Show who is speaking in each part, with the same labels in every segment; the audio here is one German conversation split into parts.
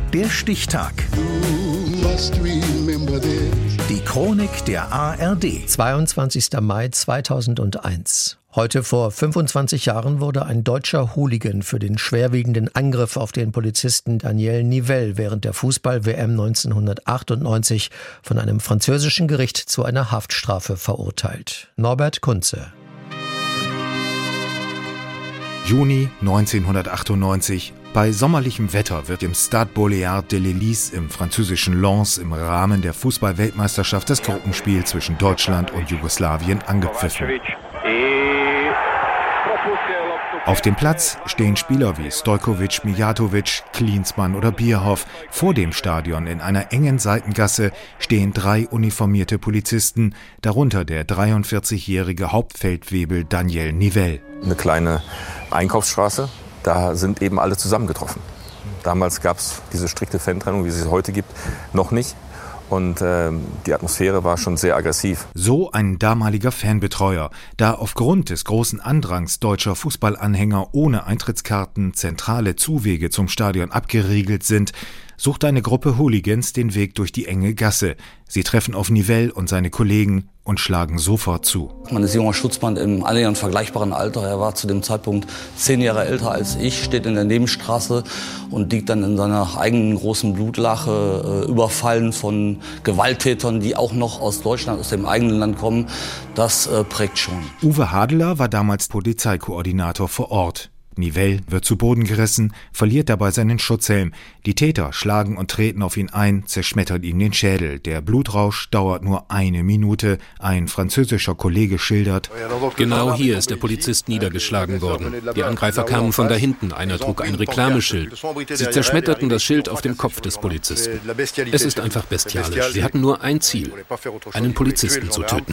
Speaker 1: Der Stichtag. Die Chronik der ARD.
Speaker 2: 22. Mai 2001. Heute vor 25 Jahren wurde ein deutscher Hooligan für den schwerwiegenden Angriff auf den Polizisten Daniel Nivelle während der Fußball-WM 1998 von einem französischen Gericht zu einer Haftstrafe verurteilt. Norbert Kunze.
Speaker 3: Juni 1998. Bei sommerlichem Wetter wird im Stade Boléar de l'Hélice im französischen Lens im Rahmen der Fußball-Weltmeisterschaft das Gruppenspiel zwischen Deutschland und Jugoslawien angepfiffen. Auf dem Platz stehen Spieler wie Stojkovic, Mijatovic, Klinsmann oder Bierhoff. Vor dem Stadion in einer engen Seitengasse stehen 3 uniformierte Polizisten, darunter der 43-jährige Hauptfeldwebel Daniel Nivelle.
Speaker 4: Eine kleine Einkaufsstraße, da sind eben alle zusammengetroffen. Damals gab es diese strikte Fantrennung, wie es heute gibt, noch nicht. Und die Atmosphäre war schon sehr aggressiv.
Speaker 3: So ein damaliger Fanbetreuer, da aufgrund des großen Andrangs deutscher Fußballanhänger ohne Eintrittskarten zentrale Zuwege zum Stadion abgeriegelt sind, sucht eine Gruppe Hooligans den Weg durch die enge Gasse. Sie treffen auf Nivelle und seine Kollegen und schlagen sofort zu.
Speaker 5: Man ist junger Schutzmann im annähernd vergleichbaren Alter. Er war zu dem Zeitpunkt 10 Jahre älter als ich, steht in der Nebenstraße und liegt dann in seiner eigenen großen Blutlache, überfallen von Gewalttätern, die auch noch aus Deutschland, aus dem eigenen Land kommen. Das prägt schon.
Speaker 3: Uwe Hadeler war damals Polizeikoordinator vor Ort. Nivelle wird zu Boden gerissen, verliert dabei seinen Schutzhelm. Die Täter schlagen und treten auf ihn ein, zerschmettern ihm den Schädel. Der Blutrausch dauert nur 1 Minute. Ein französischer Kollege schildert:
Speaker 6: Genau hier ist der Polizist niedergeschlagen worden. Die Angreifer kamen von da hinten. Einer trug ein Reklameschild. Sie zerschmetterten das Schild auf dem Kopf des Polizisten. Es ist einfach bestialisch. Sie hatten nur ein Ziel: einen Polizisten zu töten.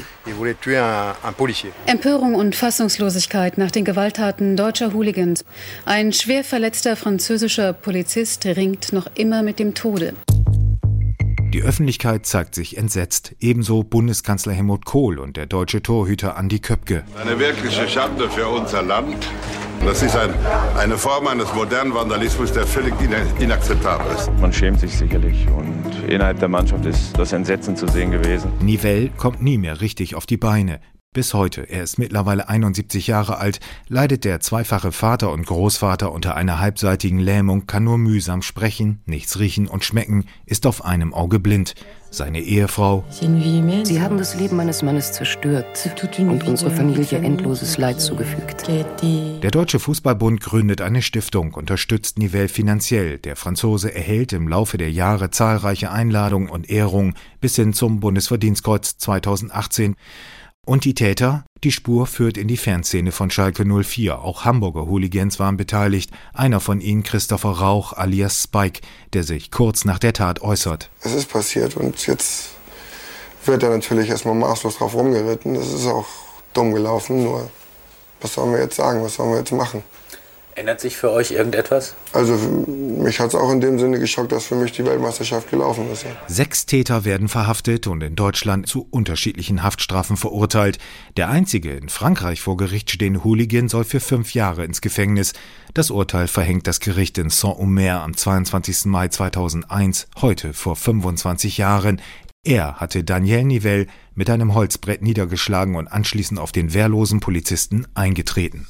Speaker 7: Empörung und Fassungslosigkeit nach den Gewalttaten deutscher Hooligans. Ein schwer verletzter französischer Polizist ringt noch immer mit dem Tode.
Speaker 3: Die Öffentlichkeit zeigt sich entsetzt. Ebenso Bundeskanzler Helmut Kohl und der deutsche Torhüter Andi Köpke.
Speaker 8: Eine wirkliche Schande für unser Land. Das ist eine Form eines modernen Vandalismus, der völlig inakzeptabel ist.
Speaker 9: Man schämt sich sicherlich und innerhalb der Mannschaft ist das Entsetzen zu sehen gewesen.
Speaker 3: Nivelle kommt nie mehr richtig auf die Beine. Bis heute, er ist mittlerweile 71 Jahre alt, leidet der zweifache Vater und Großvater unter einer halbseitigen Lähmung, kann nur mühsam sprechen, nichts riechen und schmecken, ist auf einem Auge blind. Seine Ehefrau:
Speaker 10: Sie haben das Leben meines Mannes zerstört und unserer Familie endloses Leid zugefügt.
Speaker 3: Der Deutsche Fußballbund gründet eine Stiftung, unterstützt Nivelle finanziell. Der Franzose erhält im Laufe der Jahre zahlreiche Einladungen und Ehrungen bis hin zum Bundesverdienstkreuz 2018. Und die Täter? Die Spur führt in die Fanszene von Schalke 04. Auch Hamburger Hooligans waren beteiligt. Einer von ihnen, Christopher Rauch alias Spike, der sich kurz nach der Tat äußert.
Speaker 11: Es ist passiert und jetzt wird er natürlich erstmal maßlos drauf rumgeritten. Das ist auch dumm gelaufen, nur was sollen wir jetzt sagen, was sollen wir jetzt machen?
Speaker 12: Ändert sich für euch irgendetwas?
Speaker 11: Also mich hat es auch in dem Sinne geschockt, dass für mich die Weltmeisterschaft gelaufen ist.
Speaker 3: 6 Täter werden verhaftet und in Deutschland zu unterschiedlichen Haftstrafen verurteilt. Der einzige in Frankreich vor Gericht stehende Hooligan soll für 5 Jahre ins Gefängnis. Das Urteil verhängt das Gericht in Saint-Omer am 22. Mai 2001, heute vor 25 Jahren. Er hatte Daniel Nivelle mit einem Holzbrett niedergeschlagen und anschließend auf den wehrlosen Polizisten eingetreten.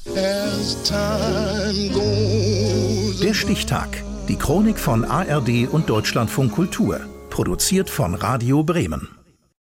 Speaker 1: Der Stichtag. Die Chronik von ARD und Deutschlandfunk Kultur. Produziert von Radio Bremen.